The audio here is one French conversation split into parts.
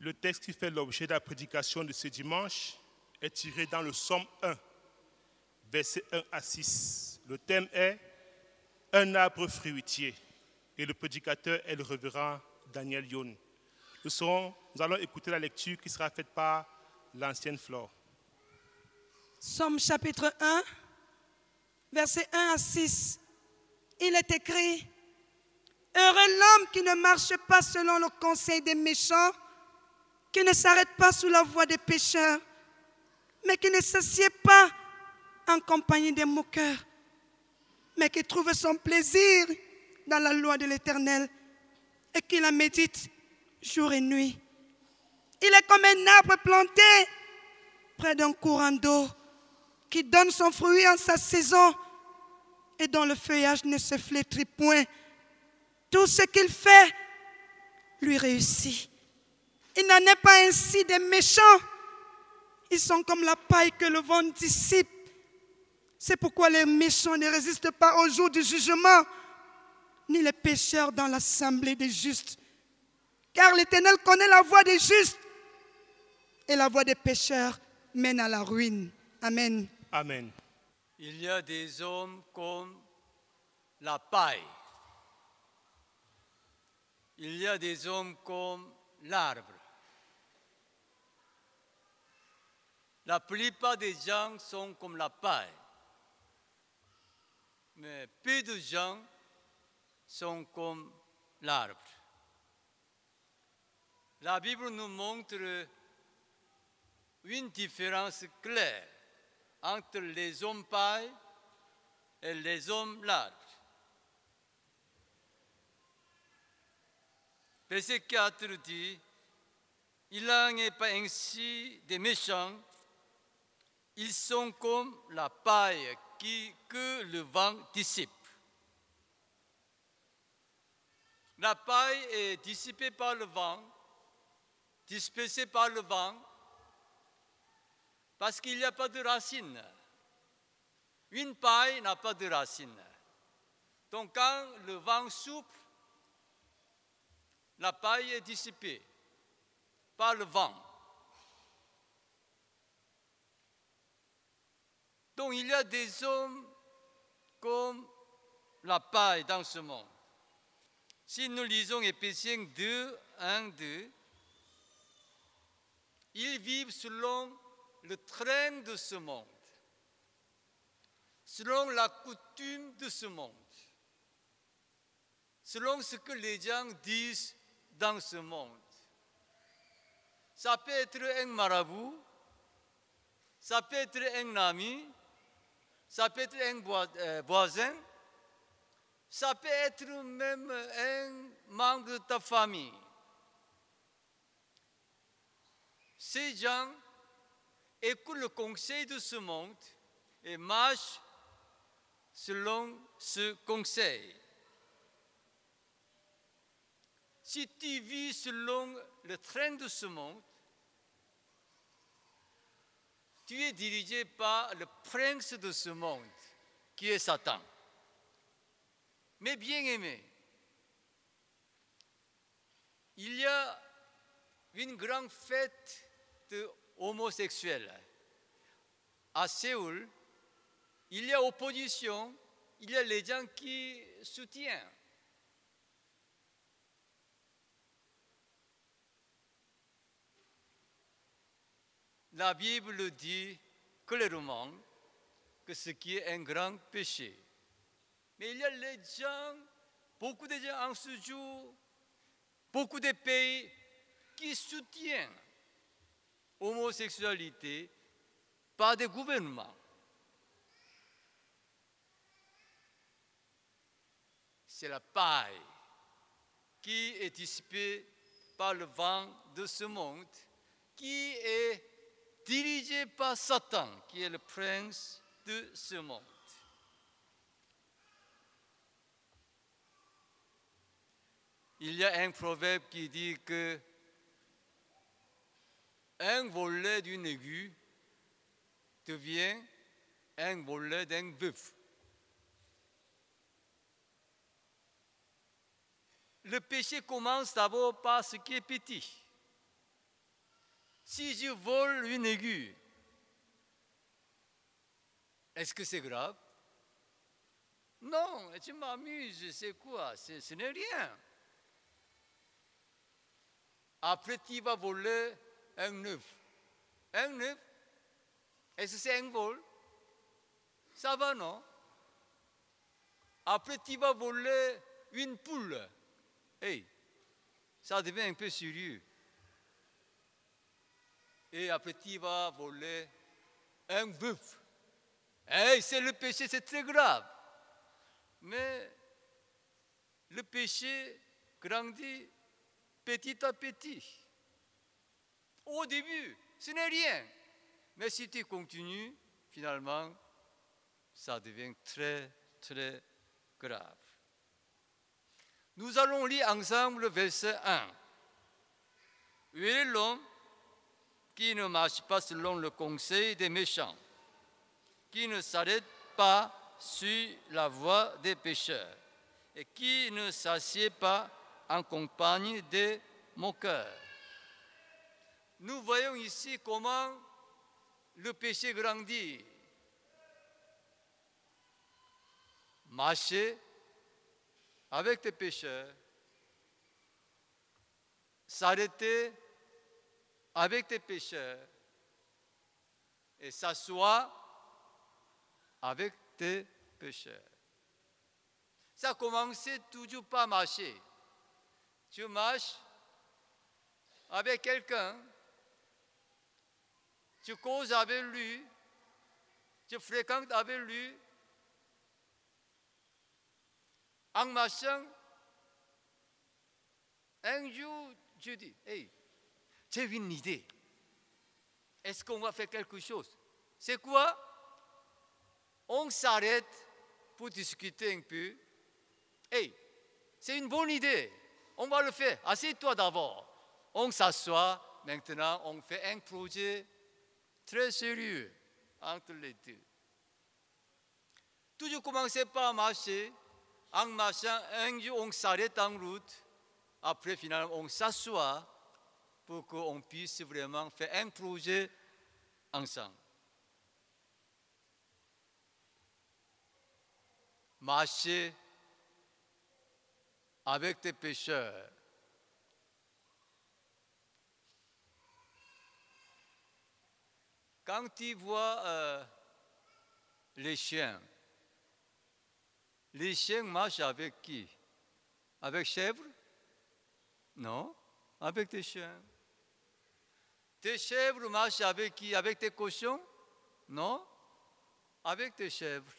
Le texte qui fait l'objet de la prédication de ce dimanche est tiré dans le Psaume 1, versets 1 à 6. Le thème est « Un arbre fruitier » et le prédicateur est le révérend Daniel Youn. Nous allons écouter la lecture qui sera faite par l'ancienne Flore. Psaume chapitre 1, versets 1 à 6. Il est écrit: Heureux l'homme qui ne marche pas selon le conseil des méchants, qui ne s'arrête pas sous la voie des pécheurs, mais qui ne s'assied pas en compagnie des moqueurs, mais qui trouve son plaisir dans la loi de l'Éternel et qui la médite jour et nuit. Il est comme un arbre planté près d'un courant d'eau qui donne son fruit en sa saison et dont le feuillage ne se flétrit point. Tout ce qu'il fait lui réussit. Il n'en est pas ainsi des méchants. Ils sont comme la paille que le vent dissipe. C'est pourquoi les méchants ne résistent pas au jour du jugement, ni les pécheurs dans l'assemblée des justes. Car l'Éternel connaît la voie des justes, et la voie des pécheurs mène à la ruine. Amen. Amen. Il y a des hommes comme la paille. Il y a des hommes comme l'arbre. La plupart des gens sont comme la paille. Mais peu de gens sont comme l'arbre. La Bible nous montre une différence claire entre les hommes paille et les hommes l'arbre. Verset 4 dit: Il n'en est pas ainsi des méchants, ils sont comme la paille que le vent dissipe. La paille est dissipée par le vent, dispersée par le vent, parce qu'il n'y a pas de racines. Une paille n'a pas de racines. Donc quand le vent souffle, la paille est dissipée par le vent. Donc il y a des hommes comme la paille dans ce monde. Si nous lisons Éphésiens 2, 1, 2, ils vivent selon le train de ce monde, selon la coutume de ce monde, selon ce que les gens disent dans ce monde. Ça peut être un marabout, ça peut être un ami, ça peut être un voisin, ça peut être même un membre de ta famille. Ces gens écoutent le conseil de ce monde et marchent selon ce conseil. Si tu vis selon le train de ce monde, tu es dirigé par le prince de ce monde, qui est Satan. Mais bien aimé, il y a une grande fête de homosexuels. À Séoul, il y a opposition, il y a les gens qui soutiennent. La Bible dit clairement que ce qui est un grand péché. Mais il y a les gens, beaucoup de gens en ce jour, beaucoup de pays qui soutiennent l'homosexualité par des gouvernements. C'est la paille qui est dissipée par le vent de ce monde, qui est dirigé par Satan, qui est le prince de ce monde. Il y a un proverbe qui dit que un volet d'une aiguille devient un volet d'un bœuf. Le péché commence d'abord par ce qui est petit. Si je vole une aiguille, est-ce que c'est grave? Non, je m'amuse, c'est quoi? Ce n'est rien. Après, tu vas voler un œuf. Un œuf, est-ce que c'est un vol? Ça va, non? Après, tu vas voler une poule. Hey, ça devient un peu sérieux. Et après, tu vas voler un bœuf. Hey, c'est le péché, c'est très grave. Mais le péché grandit petit à petit. Au début, ce n'est rien. Mais si tu continues, finalement, ça devient très, très grave. Nous allons lire ensemble le verset 1. Où est l'homme qui ne marche pas selon le conseil des méchants, qui ne s'arrête pas sur la voie des pécheurs et qui ne s'assied pas en compagnie des moqueurs. Nous voyons ici comment le péché grandit. Marcher avec des pécheurs, s'arrêter avec des pécheurs et s'asseoir avec des pécheurs. Ça a commencé toujours par marcher. Tu marches avec quelqu'un, tu causes avec lui, tu fréquentes avec lui. En marchant, un jour, je dis, hey, j'ai une idée. Est-ce qu'on va faire quelque chose? C'est quoi? On s'arrête pour discuter un peu. Hey, c'est une bonne idée. On va le faire. Assieds-toi d'abord. On s'assoit. Maintenant, on fait un projet très sérieux entre les deux. Toujours commencer par marcher. En marchant, un jour, on s'arrête en route. Après, finalement, on s'assoit pour qu'on puisse vraiment faire un projet ensemble. Marcher avec des pécheurs. Quand tu vois les chiens marchent avec qui? Avec chèvres? Non, avec des chiens. Tes chèvres marchent avec qui? Avec tes cochons? Non, avec tes chèvres.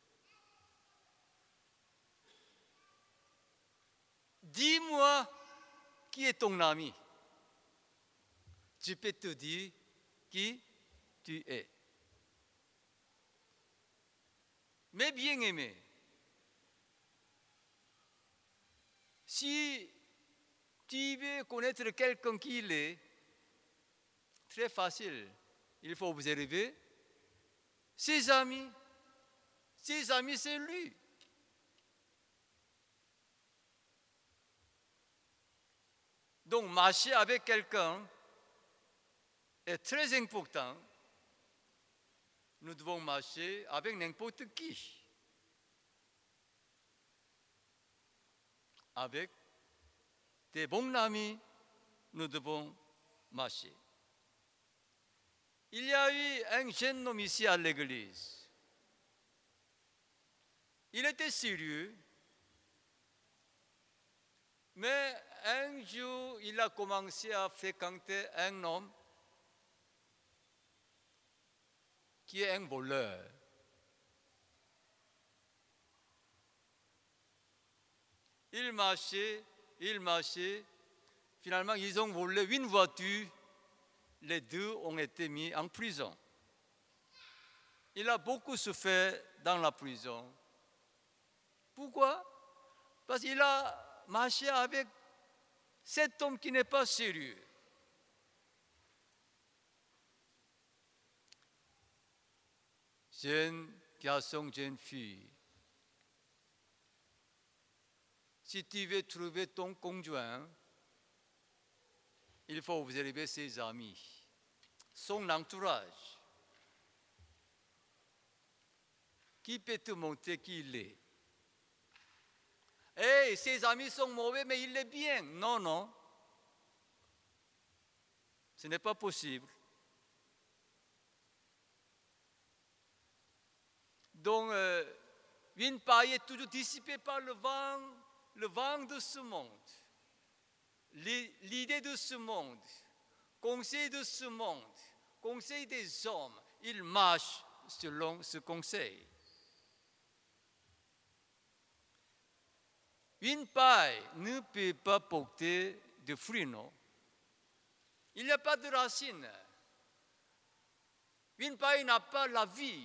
Dis-moi qui est ton ami. Je peux te dire qui tu es. Mes bien-aimés, si tu veux connaître quelqu'un qui il est, très facile. Il faut observer ses amis. Ses amis, c'est lui. Donc, marcher avec quelqu'un est très important. Nous devons marcher avec n'importe qui. Avec des bons amis, nous devons marcher. Il y a eu un jeune homme ici à l'église. Il était sérieux, mais un jour, il a commencé à fréquenter un homme qui est un voleur. Il marchait. Finalement, ils ont volé une voiture. Les deux ont été mis en prison. Il a beaucoup souffert dans la prison. Pourquoi? Parce qu'il a marché avec cet homme qui n'est pas sérieux. Jeune garçon, jeune fille, si tu veux trouver ton conjoint, il faut observer ses amis. son entourage. Qui peut te montrer qui il est? Hey, ses amis sont mauvais, mais il est bien. Non, non. Ce n'est pas possible. Donc, une paille est toujours dissipée par le vent de ce monde, l'idée de ce monde, conseil de ce monde, conseil des hommes. Il marche selon ce conseil. Une paille ne peut pas porter de fruits, non? Il n'y a pas de racines. Une paille n'a pas la vie.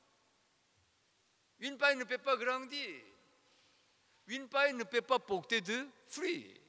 Une paille ne peut pas grandir. Une paille ne peut pas porter de fruits.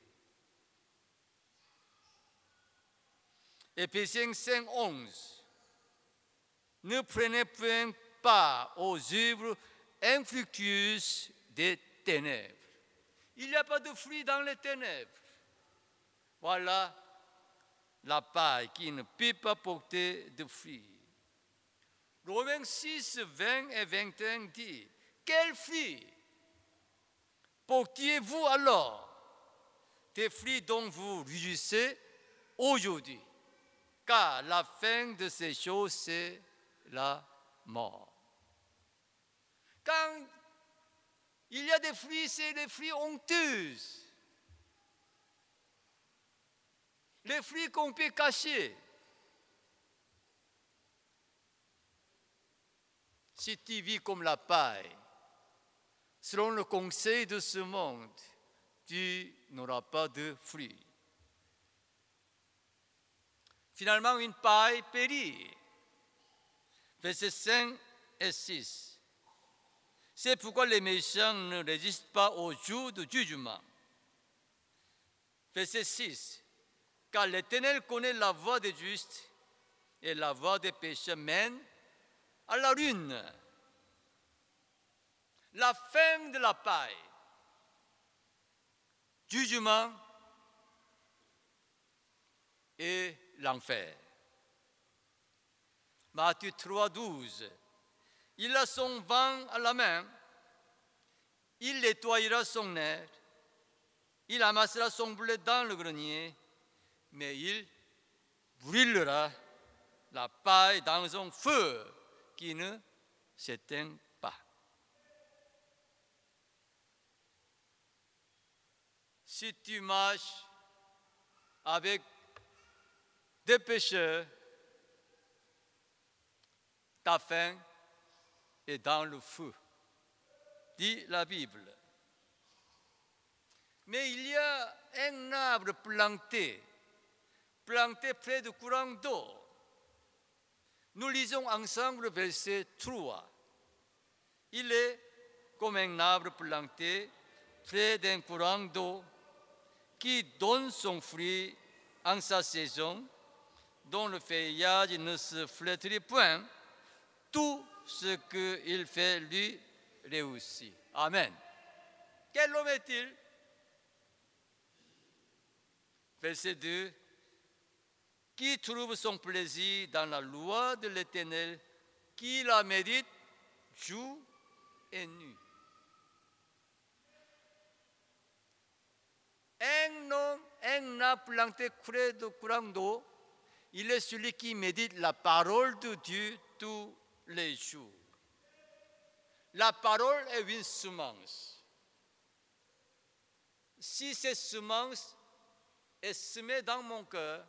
Éphésiens 5:11. Ne prenez point part aux œuvres infructueuses des ténèbres. Il n'y a pas de fruits dans les ténèbres. Voilà la paille qui ne peut pas porter de fruits. Romains 6, 20 et 21 dit, quels fruits portiez-vous alors? Des fruits dont vous réjouissez aujourd'hui, car la fin de ces choses, c'est la mort. Quand il y a des fruits, c'est des fruits honteux. Les fruits qu'on peut cacher. Si tu vis comme la paille, selon le conseil de ce monde, tu n'auras pas de fruits. Finalement, une paille périt. Versets 5 et 6. C'est pourquoi les méchants ne résistent pas au jour du jugement. Verset 6. Car l'Éternel connaît la voie des justes et la voie des pécheurs mène à la ruine. La fin de la paille. Jugement et l'enfer. Matthieu 3:12. Il a son vent à la main, il nettoyera son air, il amassera son blé dans le grenier, mais il brûlera la paille dans un feu qui ne s'éteint pas. Si tu marches avec des pécheurs, ta fin est dans le feu, dit la Bible. Mais il y a un arbre planté près du courant d'eau. Nous lisons ensemble verset 3. Il est comme un arbre planté près d'un courant d'eau qui donne son fruit en sa saison, dont le feuillage ne se flétrit point. Tout ce qu'il fait lui réussit. Amen. Quel homme est-il? Verset 2. Qui trouve son plaisir dans la loi de l'Éternel, qui la médite jour et nuit. Un arbre planté près du courant d'eau, il est celui qui médite la parole de Dieu tous les jours. La parole est une semence. Si cette semence est semée dans mon cœur,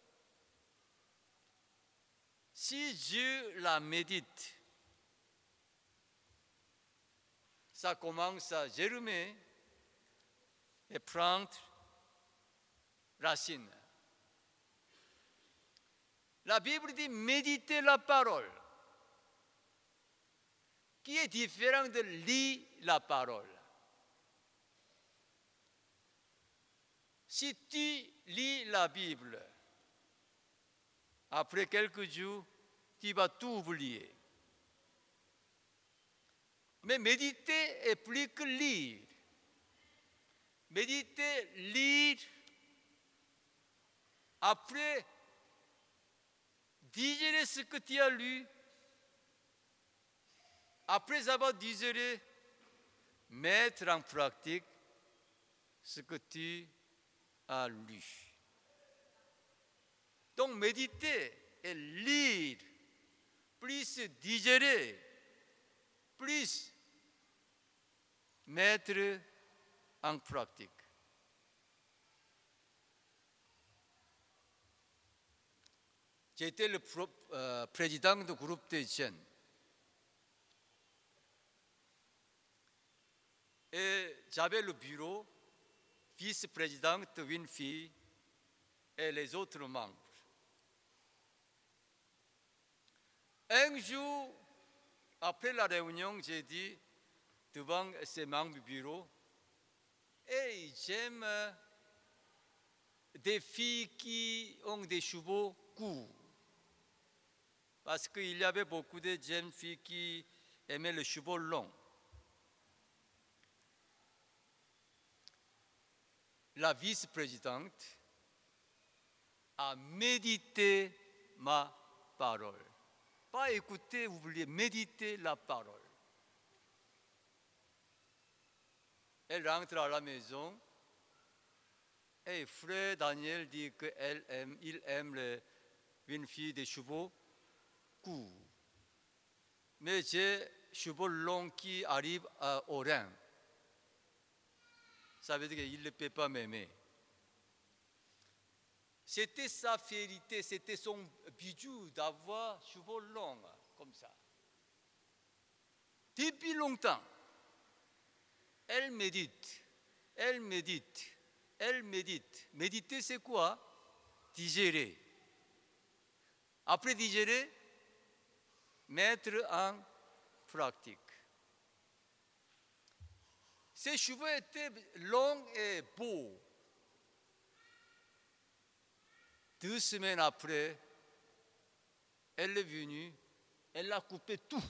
si Dieu la médite, ça commence à germer et prendre racine. La Bible dit méditer la parole, qui est différent de lire la parole. Si tu lis la Bible, après quelques jours, tu vas tout oublier. Mais méditer est plus que lire. Méditer, lire, après digérer ce que tu as lu. Après avoir digéré, mettre en pratique ce que tu as lu. Donc méditer et lire, plus digérer, plus mettre en pratique. J'étais le président du groupe des jeunes. Et j'avais le bureau, vice-présidente Winfrey et les autres membres. Un jour, après la réunion, j'ai dit devant ces membres du bureau, hey, j'aime des filles qui ont des cheveux courts. Parce qu'il y avait beaucoup de jeunes filles qui aimaient les cheveux longs. La vice-présidente a médité ma parole. Pas écouter, vous voulez méditer la parole. Elle rentre à la maison et frère Daniel dit qu'il aime une fille des cheveux courts. Mais j'ai cheveux longs qui arrivent aux reins. Ça veut dire qu'il ne peut pas m'aimer. C'était sa vérité, c'était son bijou d'avoir cheveux longs comme ça. Depuis longtemps, elle médite, elle médite, elle médite. Méditer, c'est quoi? Digérer. Après digérer, mettre en pratique. Ses cheveux étaient longs et beaux. 2 semaines après, elle est venue, elle a coupé tout.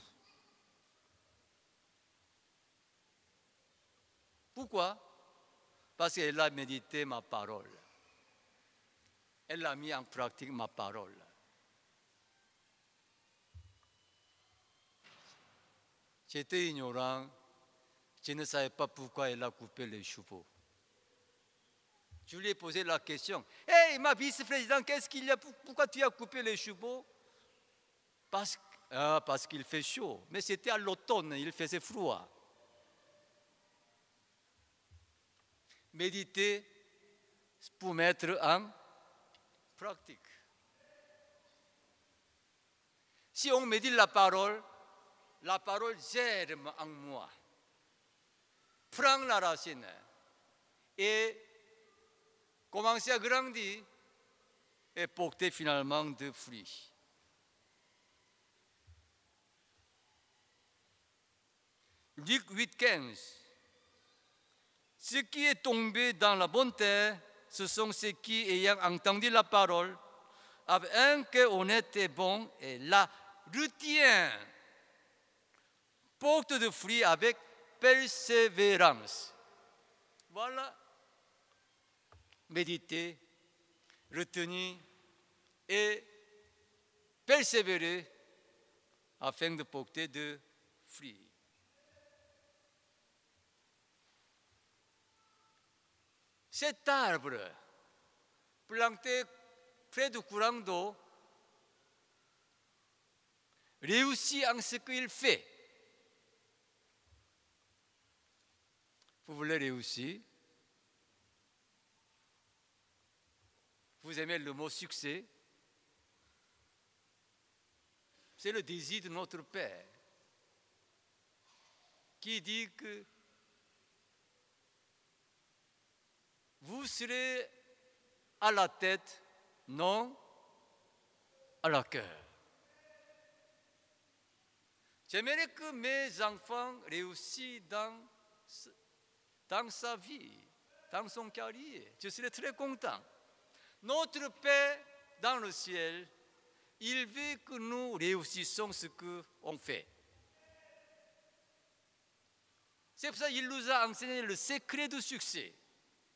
Pourquoi? Parce qu'elle a médité ma parole. Elle a mis en pratique ma parole. J'étais ignorant, je ne savais pas pourquoi elle a coupé les cheveux. Je lui ai posé la question. « Hey, ma vice-présidente, qu'est-ce qu'il y a? Pourquoi tu as coupé les cheveux ?» Parce qu'il fait chaud. Mais c'était à l'automne, il faisait froid. Méditer pour mettre en pratique. Si on médite la parole germe en moi, prend la racine et commence à grandir et porter finalement des fruits. Luc 8,15. Ce qui est tombé dans la bonne terre, ce sont ceux qui, ayant entendu la parole, avec un cœur honnête et bon, et la retient, porte de fruits avec persévérance. Voilà. Méditer, retenir et persévérer afin de porter de fruits. Cet arbre planté près du courant d'eau réussit en ce qu'il fait. Vous voulez réussir? Vous aimez le mot succès? C'est le désir de notre Père qui dit que vous serez à la tête, non à la cœur. J'aimerais que mes enfants réussissent dans sa vie, dans son carrière. Je serais très content. Notre Père dans le ciel, il veut que nous réussissions ce qu'on fait. C'est pour ça qu'il nous a enseigné le secret du succès.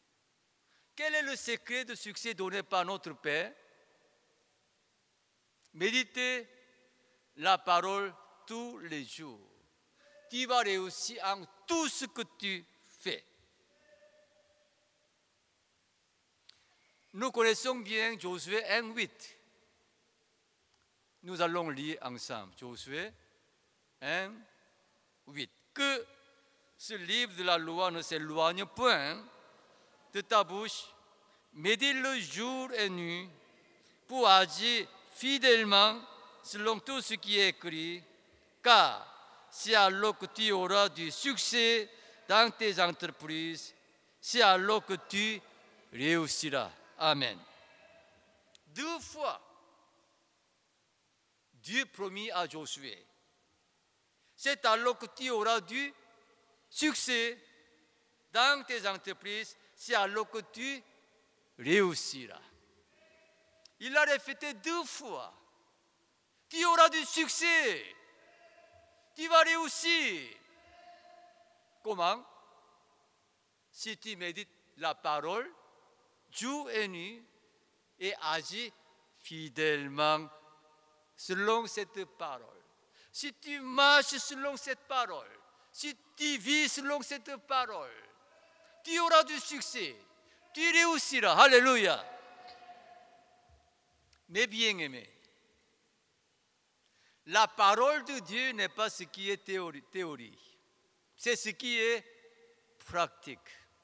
Quel est le secret du succès donné par notre Père? méditer la parole tous les jours. Tu vas réussir en tout ce que tu fais. Nous connaissons bien Josué 1:8. Nous allons lire ensemble Josué 1:8. Que ce livre de la loi ne s'éloigne point de ta bouche, médite-le jour et nuit pour agir fidèlement selon tout ce qui est écrit, car c'est alors que tu auras du succès dans tes entreprises, c'est alors que tu réussiras. Amen. 2 fois, Dieu promet à Josué, c'est alors que tu auras du succès dans tes entreprises, c'est alors que tu réussiras. Il a répété 2 fois. Tu auras du succès. Tu vas réussir. Comment? Si tu médites la parole jour et nuit et agis fidèlement selon cette parole. Si tu marches selon cette parole, si tu vis selon cette parole, tu auras du succès. Tu réussiras. Alléluia. Mes bien-aimés, la parole de Dieu n'est pas ce qui est théorie. C'est ce qui est pratique.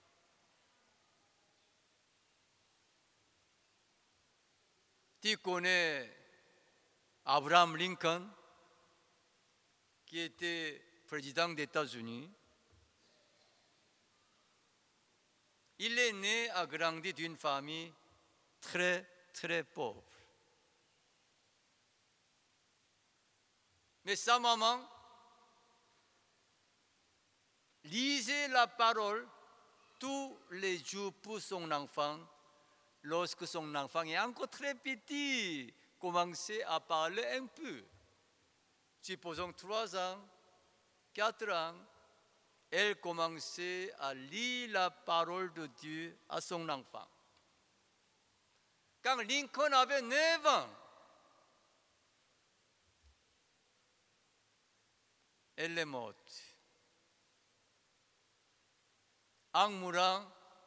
Tu connais Abraham Lincoln, qui était président des États-Unis. Il est né et grandi d'une famille très, très pauvre. Mais sa maman lisait la parole tous les jours pour son enfant. Lorsque son enfant est encore très petit, commençait à parler un peu. Supposons 3 ans, 4 ans, elle commençait à lire la parole de Dieu à son enfant. Quand Lincoln avait 9 ans, elle est morte. En mourant,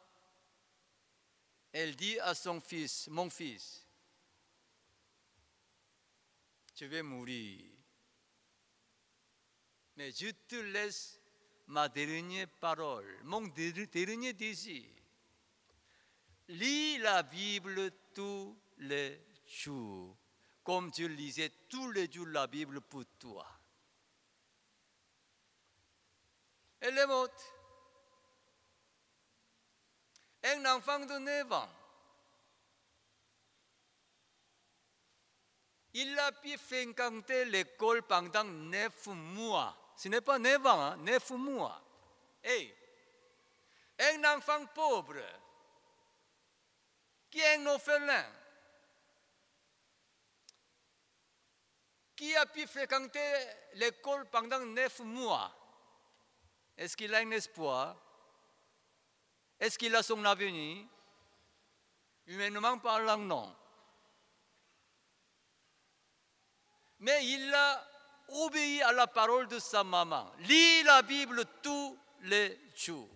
elle dit à son fils, mon fils, je vais mourir, mais je te laisse ma dernière parole, mon dernier désir. Lis la Bible tous les jours, comme je lisais tous les jours la Bible pour toi. Elle est morte. Un enfant de 9 ans. Il a pu fréquenter l'école pendant 9 mois. Ce n'est pas 9 ans, hein, 9 mois. Hey, un enfant pauvre, qui est un orphelin, qui a pu fréquenter l'école pendant 9 mois. Est-ce qu'il a un espoir? Est-ce qu'il a son avenir? Humainement parlant, non. Mais il a obéi à la parole de sa maman. Lis la Bible tous les jours.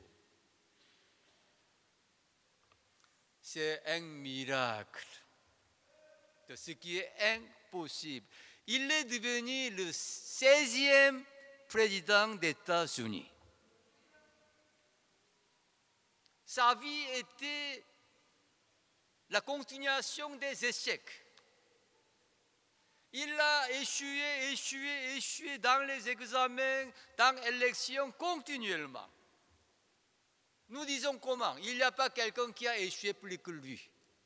C'est un miracle de ce qui est impossible. Il est devenu le 16e président des États-Unis. Sa vie était la continuation des échecs. Il a échoué dans les examens, dans l'élection continuellement. Nous disons comment? Il n'y a pas quelqu'un qui a échoué plus que lui.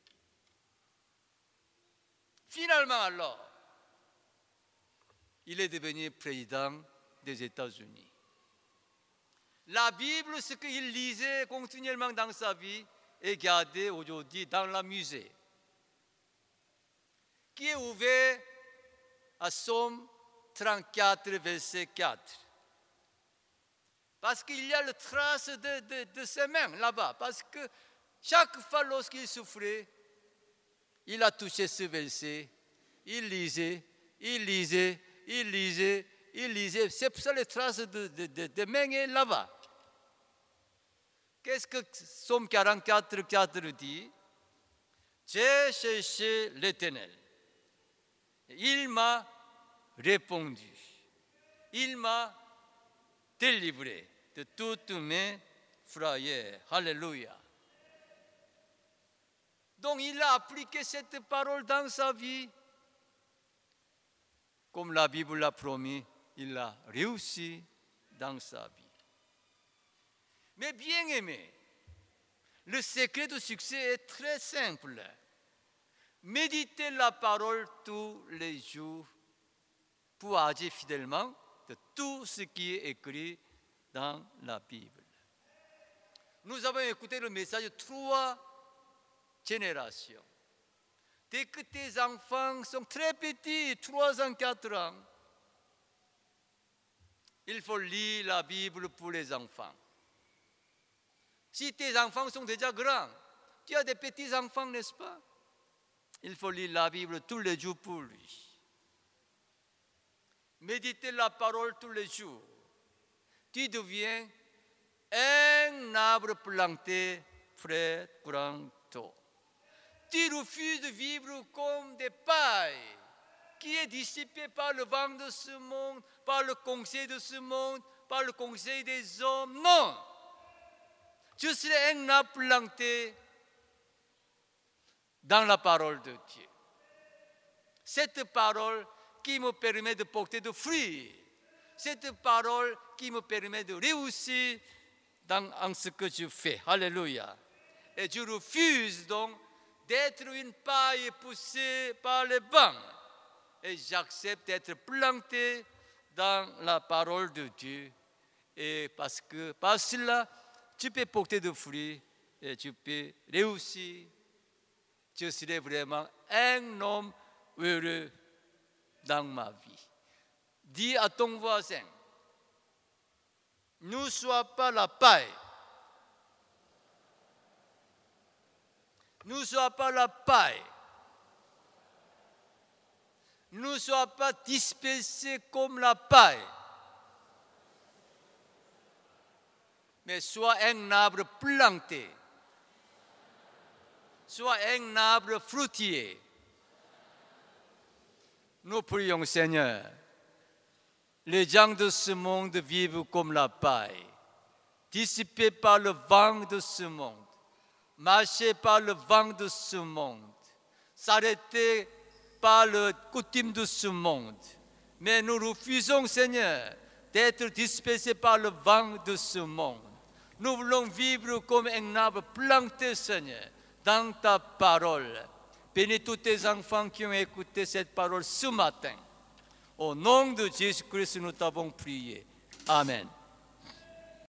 Finalement alors, il est devenu président des États-Unis. La Bible, ce qu'il lisait continuellement dans sa vie, est gardé aujourd'hui dans le musée, qui est ouvert à Somme 34, verset 4. Parce qu'il y a la trace de ses mains là-bas. Parce que chaque fois lorsqu'il souffrait, il a touché ce verset il lisait. C'est pour ça les traces de mains est là-bas. Qu'est-ce que Psaume 44, 4 dit? J'ai cherché l'Éternel. Il m'a répondu. Il m'a délivré de toutes mes frayeurs. Alléluia. Donc il a appliqué cette parole dans sa vie. Comme la Bible l'a promis, il a réussi dans sa vie. Mais bien aimé, le secret du succès est très simple. Méditez la parole tous les jours pour agir fidèlement de tout ce qui est écrit dans la Bible. Nous avons écouté le message de 3 générations. Dès que tes enfants sont très petits, 3 ans, 4 ans, il faut lire la Bible pour les enfants. Si tes enfants sont déjà grands, tu as des petits-enfants, n'est-ce pas? Il faut lire la Bible tous les jours pour lui. Méditez la parole tous les jours. Tu deviens un arbre planté près du courant d'eau. Tu refuses de vivre comme des pailles qui est dissipée par le vent de ce monde, par le conseil de ce monde, par le conseil des hommes. Non! Je serai un arbre planté dans la parole de Dieu. Cette parole qui me permet de porter des fruits. Cette parole qui me permet de réussir dans ce que je fais. Alléluia. Et je refuse donc d'être une paille poussée par le vent. Et j'accepte d'être planté dans la parole de Dieu. Et parce que par cela, tu peux porter des fruits et tu peux réussir. Je serai vraiment un homme heureux dans ma vie. Dis à ton voisin, ne sois pas la paille. Ne sois pas la paille. Ne sois pas dispersé comme la paille. Mais sois un arbre planté. Sois un arbre fruitier. Nous prions, Seigneur. Les gens de ce monde vivent comme la paille, dissipés par le vent de ce monde, marchés par le vent de ce monde, s'arrêter par le coutume de ce monde. Mais nous refusons, Seigneur, d'être dispersés par le vent de ce monde. Nous voulons vivre comme un arbre planté, Seigneur, dans ta parole. Bénis tous tes enfants qui ont écouté cette parole ce matin. Au nom de Jésus-Christ, nous t'avons prié. Amen.